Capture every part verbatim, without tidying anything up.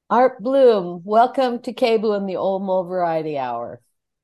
Art Bloom, welcome to KBOO in the Old Mole Variety Hour.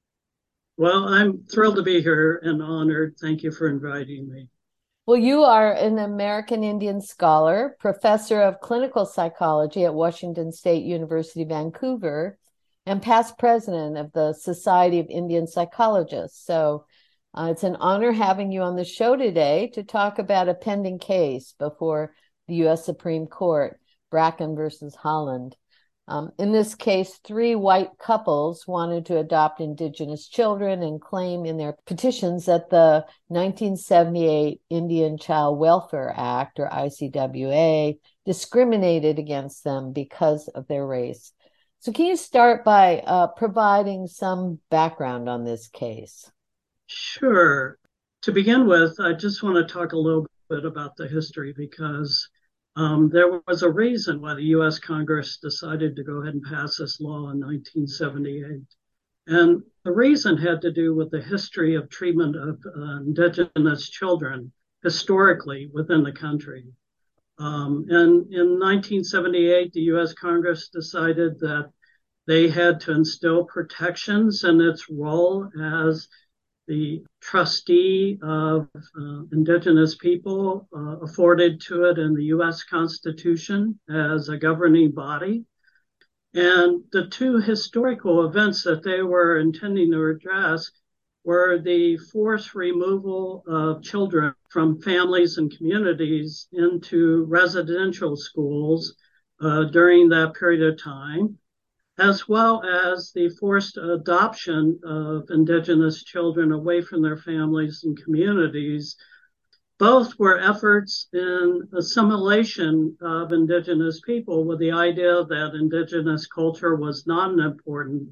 Well, I'm thrilled to be here and honored. Thank you for inviting me. Well, you are an American Indian scholar, professor of clinical psychology at Washington State University, Vancouver, and past president of the Society of Indian Psychologists. So uh, it's an honor having you on the show today to talk about a pending case before the U S Supreme Court, Bracken versus Holland. Um, in this case, three white couples wanted to adopt Indigenous children and claim in their petitions that the nineteen seventy-eight Indian Child Welfare Act, or I C W A, discriminated against them because of their race. So, can you start by uh, providing some background on this case? Sure. To begin with, I just want to talk a little bit about the history because um, there was a reason why the U S Congress decided to go ahead and pass this law in nineteen seventy-eight. And the reason had to do with the history of treatment of uh, Indigenous children historically within the country. Um, and in nineteen seventy-eight, the U S Congress decided that they had to instill protections in its role as the trustee of uh, Indigenous people uh, afforded to it in the U S Constitution as a governing body. And the two historical events that they were intending to address were the forced removal of children from families and communities into residential schools uh, during that period of time, as well as the forced adoption of Indigenous children away from their families and communities. Both were efforts in assimilation of Indigenous people with the idea that Indigenous culture was not an important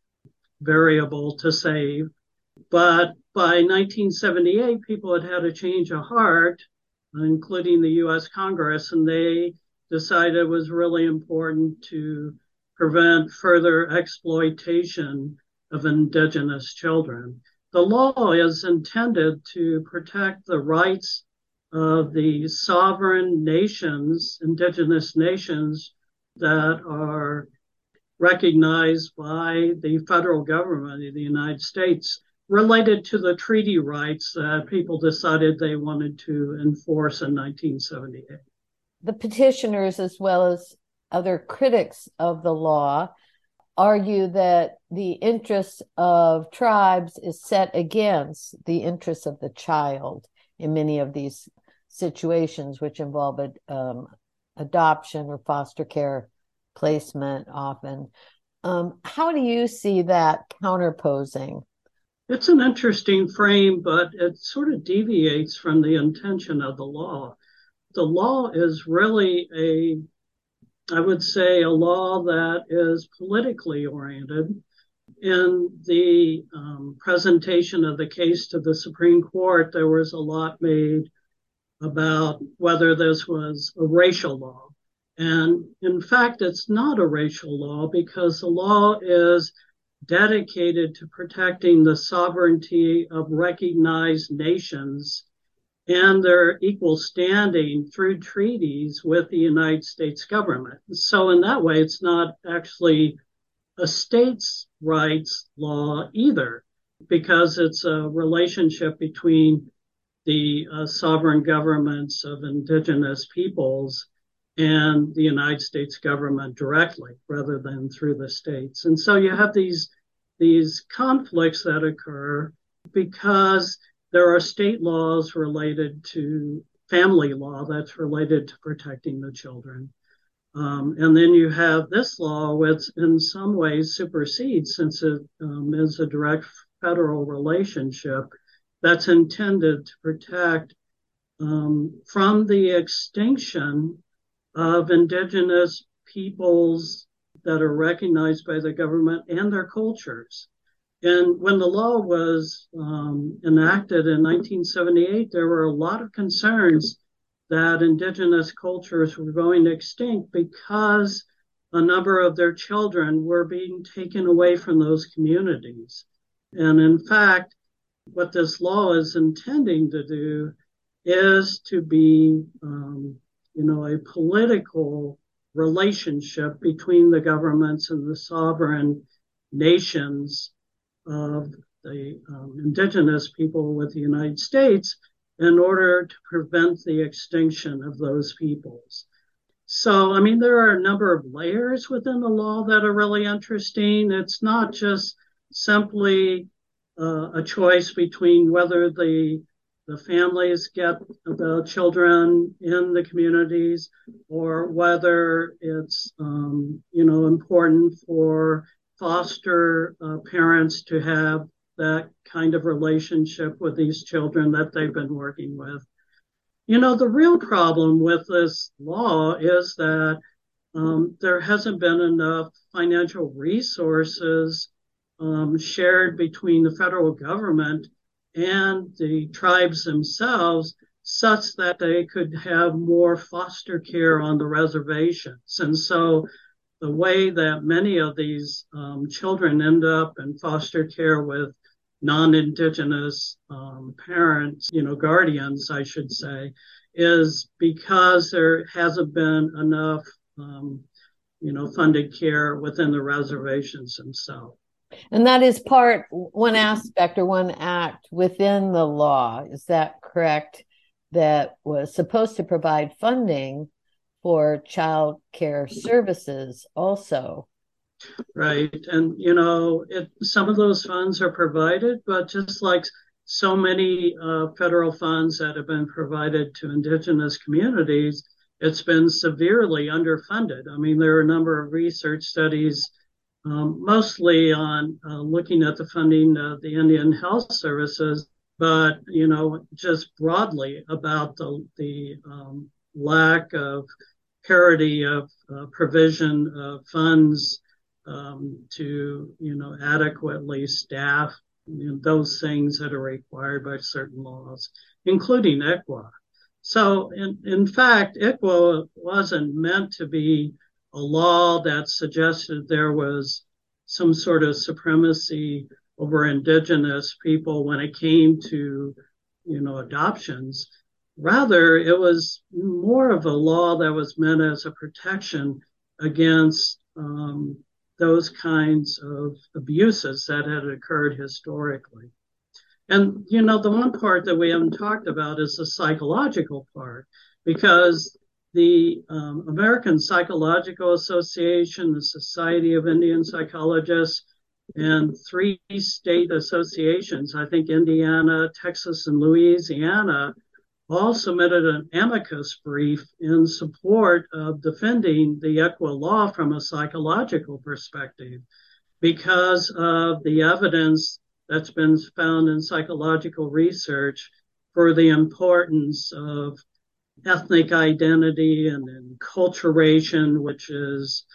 variable to save. But by nineteen seventy-eight, people had had a change of heart, including the U S Congress, and they decided it was really important to prevent further exploitation of Indigenous children. The law is intended to protect the rights of the sovereign nations, Indigenous nations that are recognized by the federal government of the United States related to the treaty rights that people decided they wanted to enforce in nineteen seventy-eight. The petitioners, as well as other critics of the law, argue that the interests of tribes is set against the interests of the child in many of these situations, which involve um, adoption or foster care placement often. Um, how do you see that counterposing? It's an interesting frame, but it sort of deviates from the intention of the law. The law is really a, I would say, a law that is politically oriented. In the um, presentation of the case to the Supreme Court, there was a lot made about whether this was a racial law. And in fact, it's not a racial law because the law is dedicated to protecting the sovereignty of recognized nations and their equal standing through treaties with the United States government. So, in that way, it's not actually a states' rights law either, because it's a relationship between the uh, sovereign governments of indigenous peoples and the United States government directly rather than through the states. And so you have these these conflicts that occur because there are state laws related to family law that's related to protecting the children. Um, and then you have this law, which in some ways supersedes, since it um, is a direct federal relationship that's intended to protect um, from the extinction of indigenous peoples that are recognized by the government and their cultures. And when the law was um, enacted in nineteen seventy-eight, there were a lot of concerns that indigenous cultures were going extinct because a number of their children were being taken away from those communities. And in fact, what this law is intending to do is to be, um, you know, a political relationship between the governments and the sovereign nations of the um, indigenous people with the United States in order to prevent the extinction of those peoples. So, I mean, there are a number of layers within the law that are really interesting. It's not just simply uh, a choice between whether the the families get the children in the communities or whether it's, um, you know, important for foster uh, parents to have that kind of relationship with these children that they've been working with. You know, the real problem with this law is that um, there hasn't been enough financial resources um, shared between the federal government and the tribes themselves such that they could have more foster care on the reservations. And so the way that many of these um, children end up in foster care with non-Indigenous um, parents, you know, guardians, I should say, is because there hasn't been enough, um, you know, funded care within the reservations themselves. And that is part, one aspect or one act within the law, is that correct, that was supposed to provide funding for child care services also? Right. And, you know, it, some of those funds are provided, but just like so many uh, federal funds that have been provided to Indigenous communities, it's been severely underfunded. I mean, there are a number of research studies, um, mostly on uh, looking at the funding of the Indian Health Services, but, you know, just broadly about the, the um, lack of parity of uh, provision of funds um, to, you know, adequately staff, you know, those things that are required by certain laws, including I C W A. So, in, in fact, I C W A wasn't meant to be a law that suggested there was some sort of supremacy over Indigenous people when it came to, you know, adoptions. Rather, it was more of a law that was meant as a protection against um, those kinds of abuses that had occurred historically. And, you know, the one part that we haven't talked about is the psychological part, because the um, American Psychological Association, the Society of Indian Psychologists, and three state associations, I think Indiana, Texas, and Louisiana, all submitted an amicus brief in support of defending the I C W A law from a psychological perspective because of the evidence that's been found in psychological research for the importance of ethnic identity and enculturation, which is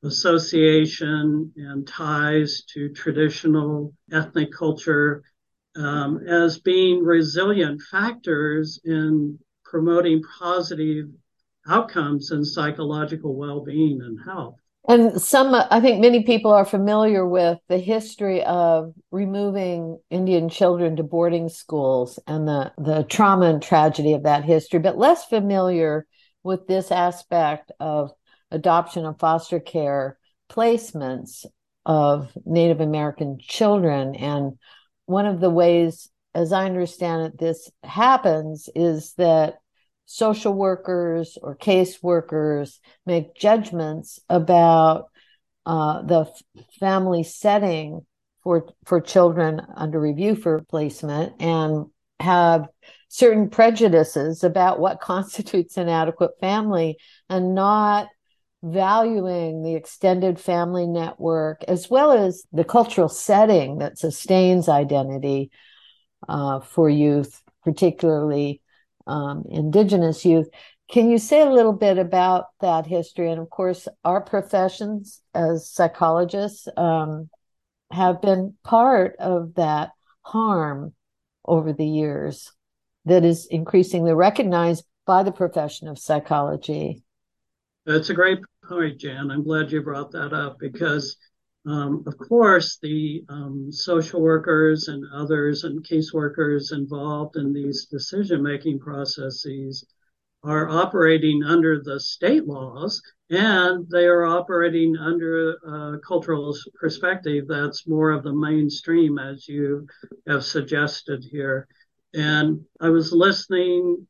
association and ties to traditional ethnic culture, um, as being resilient factors in promoting positive outcomes in psychological well-being and health. And some, I think many people are familiar with the history of removing Indian children to boarding schools and the, the trauma and tragedy of that history, but less familiar with this aspect of adoption and foster care placements of Native American children. And one of the ways, as I understand it, this happens is that social workers or caseworkers make judgments about uh, the f- family setting for for children under review for placement and have certain prejudices about what constitutes an adequate family and not valuing the extended family network as well as the cultural setting that sustains identity uh, for youth, particularly Um, Indigenous youth. Can you say a little bit about that history? And of course, our professions as psychologists um, have been part of that harm over the years that is increasingly recognized by the profession of psychology. That's a great point, Jan. I'm glad you brought that up because, um, of course, the um, social workers and others and caseworkers involved in these decision-making processes are operating under the state laws, and they are operating under a cultural perspective that's more of the mainstream, as you have suggested here. And I was listening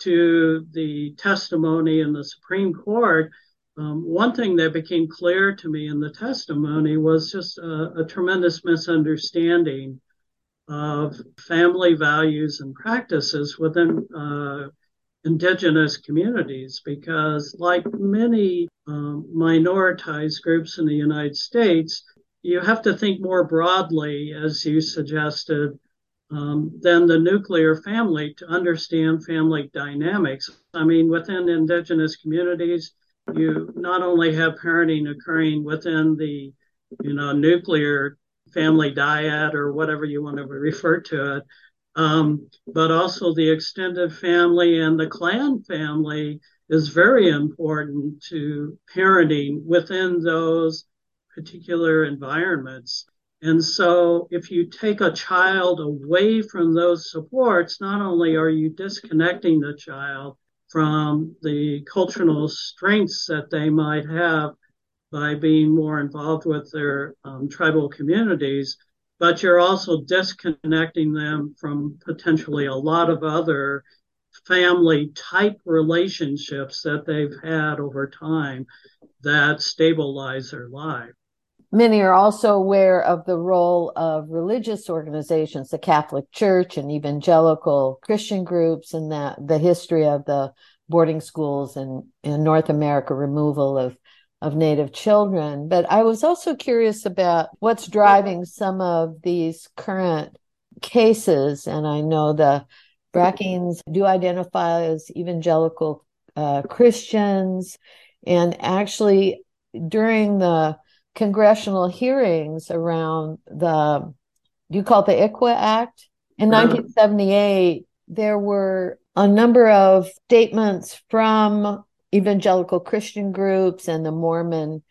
to the testimony in the Supreme Court. Um, one thing that became clear to me in the testimony was just a, a tremendous misunderstanding of family values and practices within uh, indigenous communities, because like many um, minoritized groups in the United States, you have to think more broadly, as you suggested, um, than the nuclear family to understand family dynamics. I mean, within indigenous communities, you not only have parenting occurring within the, you know, nuclear family dyad or whatever you want to refer to it, um, but also the extended family and the clan family is very important to parenting within those particular environments. And so if you take a child away from those supports, not only are you disconnecting the child from the cultural strengths that they might have by being more involved with their um, tribal communities, but you're also disconnecting them from potentially a lot of other family type relationships that they've had over time that stabilize their life. Many are also aware of the role of religious organizations, the Catholic Church and evangelical Christian groups, and that the history of the boarding schools in, in North America, removal of, of Native children. But I was also curious about what's driving some of these current cases. And I know the Brackens do identify as evangelical uh, Christians. And actually, during the congressional hearings around the, do you call it the I C W A Act? In nineteen seventy-eight, there were a number of statements from evangelical Christian groups and the Mormon,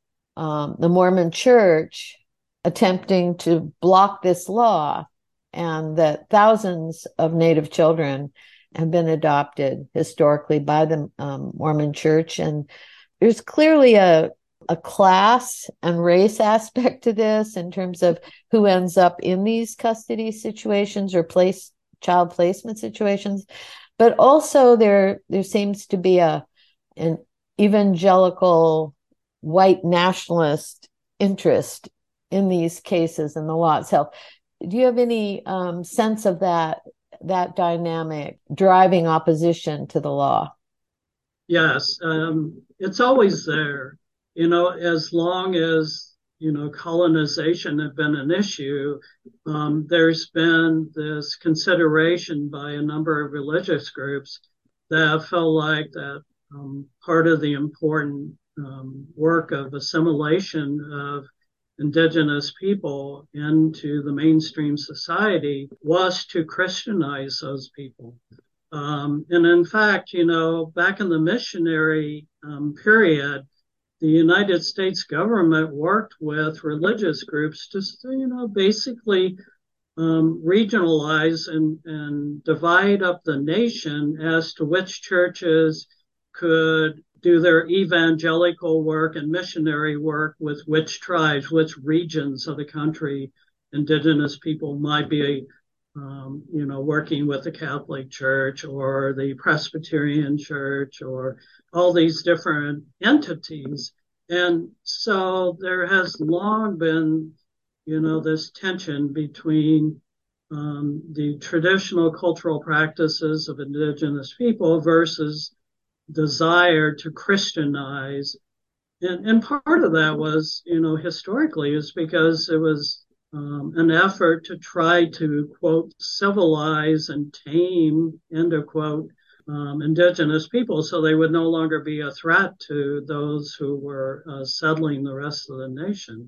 um, the Mormon Church attempting to block this law, and that thousands of Native children have been adopted historically by the um, Mormon Church. And there's clearly a a class and race aspect to this in terms of who ends up in these custody situations or place child placement situations. But also there, there seems to be a, an evangelical white nationalist interest in these cases and the law itself. Do you have any um, sense of that, that dynamic driving opposition to the law? Yes, um, it's always there. You know, as long as, you know, colonization had been an issue, um, there's been this consideration by a number of religious groups that felt like that um, part of the important um, work of assimilation of indigenous people into the mainstream society was to Christianize those people. Um, and in fact, you know, back in the missionary um, period, the United States government worked with religious groups to, you know, basically um, regionalize and, and divide up the nation as to which churches could do their evangelical work and missionary work with which tribes, which regions of the country indigenous people might be, um, you know, working with the Catholic Church or the Presbyterian Church or all these different entities. And so there has long been, you know, this tension between um, the traditional cultural practices of indigenous people versus desire to Christianize. And, and part of that was, you know, historically is because it was um, an effort to try to, quote, civilize and tame, end of quote, um, indigenous people so they would no longer be a threat to those who were uh, settling the rest of the nation.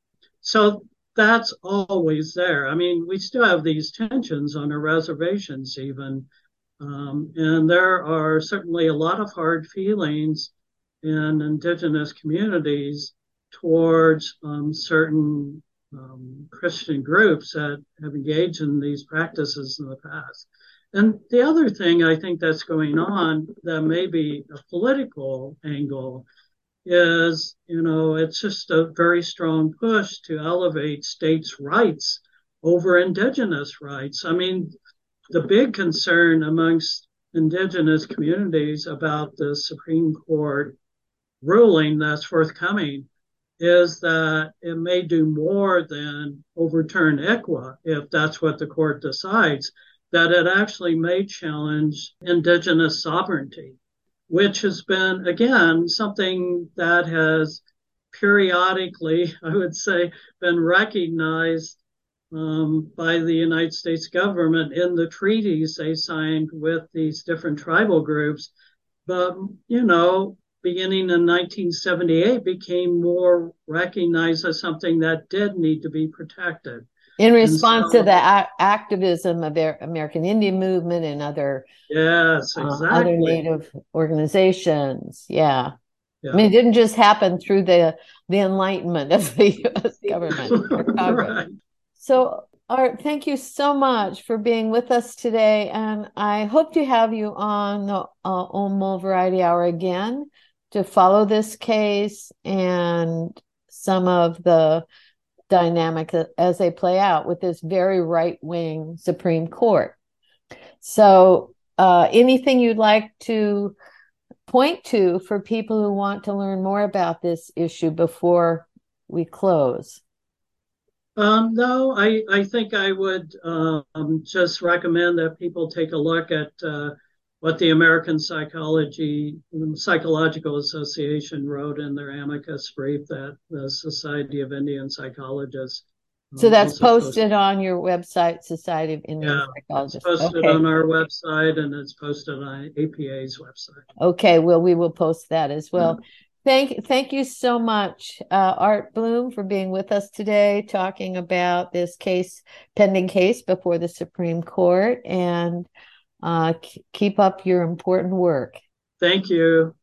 So that's always there. I mean, we still have these tensions on our reservations even. Um, and there are certainly a lot of hard feelings in indigenous communities towards um, certain um, Christian groups that have engaged in these practices in the past. And the other thing I think that's going on that may be a political angle is, you know, it's just a very strong push to elevate states' rights over indigenous rights. I mean, the big concern amongst indigenous communities about the Supreme Court ruling that's forthcoming is that it may do more than overturn I C W A if that's what the court decides, that it actually may challenge indigenous sovereignty, which has been, again, something that has periodically, I would say, been recognized um, by the United States government in the treaties they signed with these different tribal groups. But, you know, beginning in nineteen seventy-eight became more recognized as something that did need to be protected. In response so, to the a- activism of the American Indian movement and other, yes, exactly. uh, other Native organizations. Yeah. yeah. I mean, it didn't just happen through the, the enlightenment of the U S government. Right. So, Art, thank you so much for being with us today. And I hope to have you on the uh, Omo Variety Hour again to follow this case and some of the dynamic as they play out with this very right-wing Supreme Court. So uh, anything you'd like to point to for people who want to learn more about this issue before we close? Um, no, I, I think I would um, just recommend that people take a look at uh, what the American Psychology Psychological Association wrote in their amicus brief that the Society of Indian Psychologists. So that's posted, posted on your website, Society of Indian yeah, Psychologists. It's posted okay. on our website, and it's posted on A P A's website. Okay, well, we will post that as well. Mm-hmm. Thank, thank you so much, uh, Art Bloom, for being with us today, talking about this case, pending case before the Supreme Court, and uh, keep up your important work. Thank you.